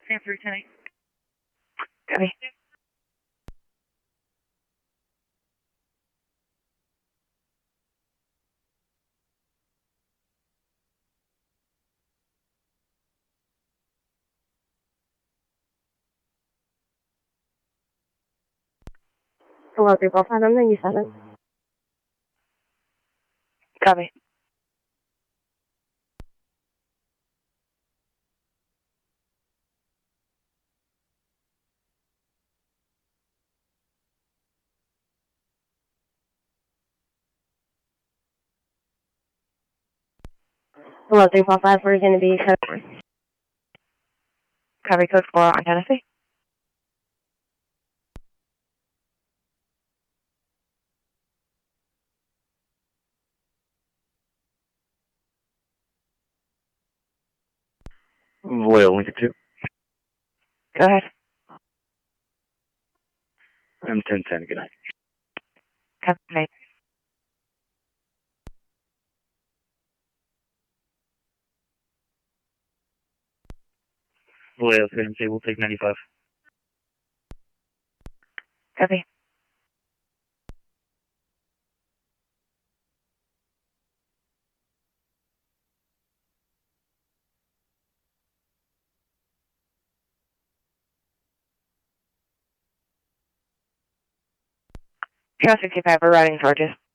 Stanford 10-8. Copy. Hello, 345, I'm 97. Copy. Hello, 345, we're going to be code. Copy code 4 on Tennessee. Loyal Lincoln 2. Go ahead. I'm 1010, good night. Copy. Loyal CMC, we'll take 95. Copy. Charles 65, we're routing charges.